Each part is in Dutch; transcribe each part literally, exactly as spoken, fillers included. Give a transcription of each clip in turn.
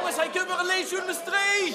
jongens, hij kan weer alleen zo'n streek.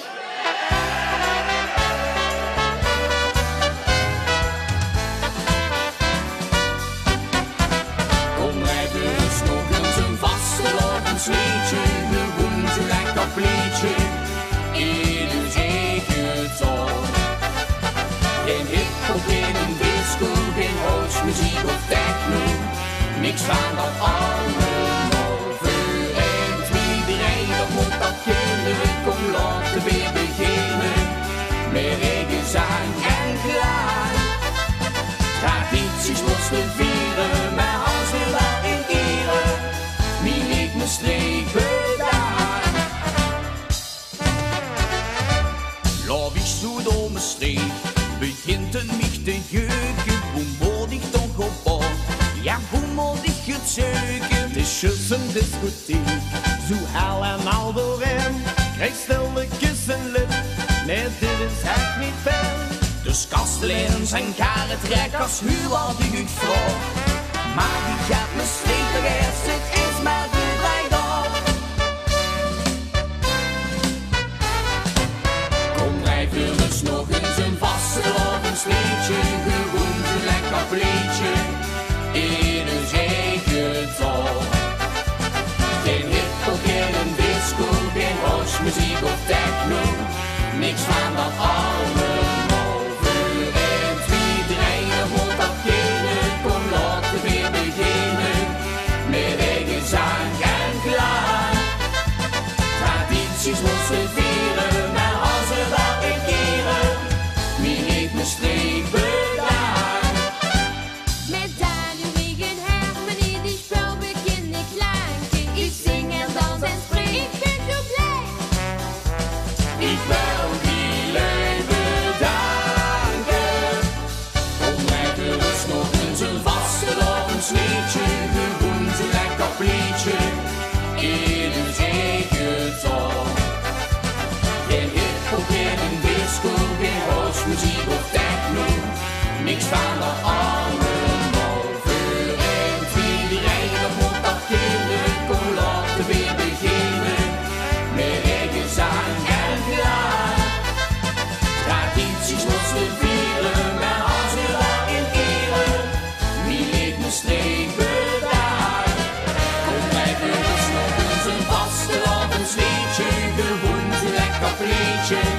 Kom rijden eens nog eens een vastelovend sleetje, gewoon zo lekker pleetje, in een zegeltal. Geen hip-hop, geen disco, geen housemuziek of techno, niks van dat allemaal. Voor en iedereen, dat moet dat kinderen, kom laten weer beginnen, met regenzang en geluid. Tradities moesten vieren, met Hansel in Gieren, wie liet me strepen daar. Laat ik zo door mijn streek, begint het mich te jeuken, hoe moet ik toch op bord? Ja, hoe moet ik het zeuken? Het is just een discotheek, zo hel en al doorin. Krijg stilletjes een lip, nee dit is echt niet fijn. Dus kasteleins en karentrekkers, hoe wat ik u vraag. Maar die gaat me strepen eerst, het is maar de vrijdag. Kom rijden eens nog eens een vastelovend sleetje, gewoon een lekker pleetje, in een zegeltal. Geen hip-hop, geen disco, geen housemuziek of techno, niks van dat allemaal. Voor en iedereen moet dat kinderen, kom laten weer beginnen, met eigen zang en geluid. Tradities moesten vieren, maar als ze dat in keren, wie heeft me strepen daar. Met Daniel, Wiegen, Hermanie, die spel begin ik klanken. Ik zing en dans en spring, ik ben zo blij. Ik wil die lui bedanken. Kom rijden eens nog eens een vastelovend sleetje, gewoon zo lekker pleetje, in een zegeltal. Geen hip-hop, geen disco, geen housemuziek of techno, niks van dat allemaal. Voor en iedereen, dat moet dat kinderen, kom laten weer beginnen, met eigen zang en geluid. Tradities moesten vieren, met als we daarin eren, wie leeft me strepen daar. Kom rijden eens nog eens een vastelovend sleetje, gewoon zo lekker pleetje,